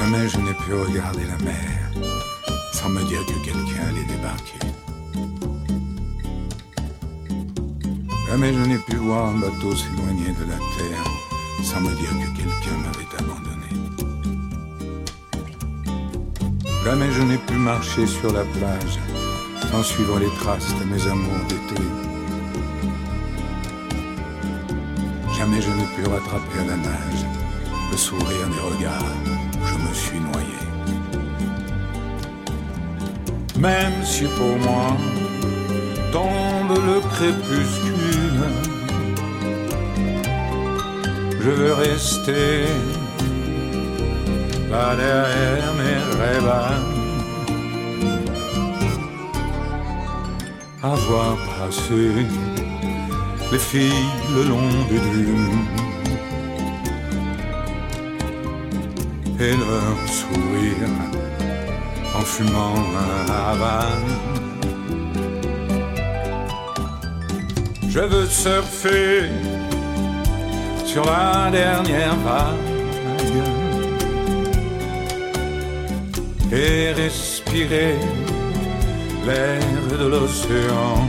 Jamais je n'ai pu regarder la mer sans me dire que quelqu'un allait débarquer. Jamais je n'ai pu voir un bateau s'éloigner de la terre sans me dire que quelqu'un m'avait abandonné. Jamais je n'ai pu marcher sur la plage sans suivre les traces de mes amours d'été. Jamais je n'ai pu rattraper à la nage le sourire des regards où je me suis noyé. Même si pour moi tombe le crépuscule, je veux rester là derrière mes rêves, à voir passer les filles le long des dunes et leur sourire en fumant un Havane. Je veux surfer sur la dernière vague et respirer l'air de l'océan.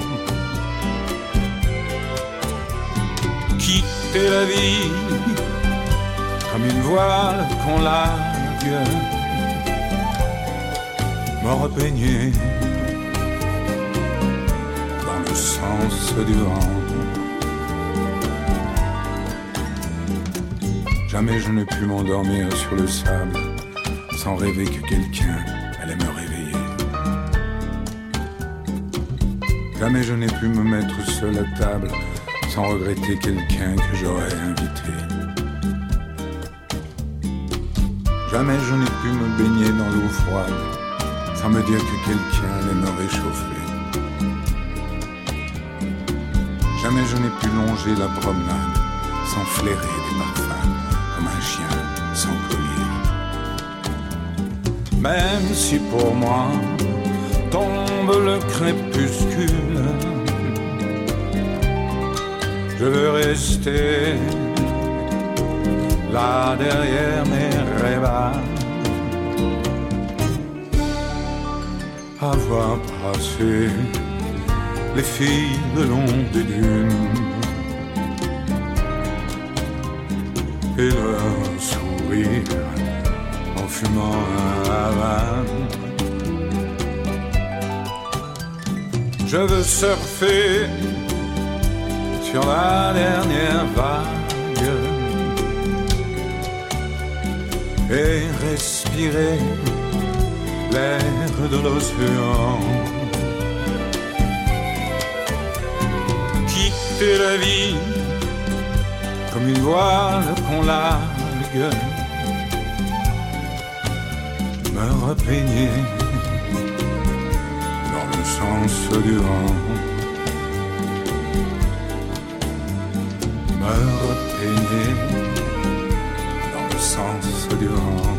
Quitter la vie comme une voile qu'on largue, me repeigner dans le sens du vent. Jamais je n'ai pu m'endormir sur le sable sans rêver que quelqu'un allait me réveiller. Jamais je n'ai pu me mettre seul à table sans regretter quelqu'un que j'aurais invité. Jamais je n'ai pu me baigner dans l'eau froide sans me dire que quelqu'un allait me réchauffer. Jamais je n'ai pu longer la promenade sans flairer des parfums comme un chien sans collier. Même si pour moi tombe le crépuscule, je veux rester là derrière mes rêves, à voir passer les filles le long des dunes et leur sourire en fumant un Havane. Je veux surfer sur la dernière vague et respirer l'air de l'océan. Quitter la vie comme une voile qu'on largue, me repeigner dans le sens du vent. Me repeigner dans le sens du vent.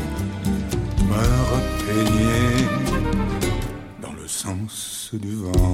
Me repeigner dans le sens du vent.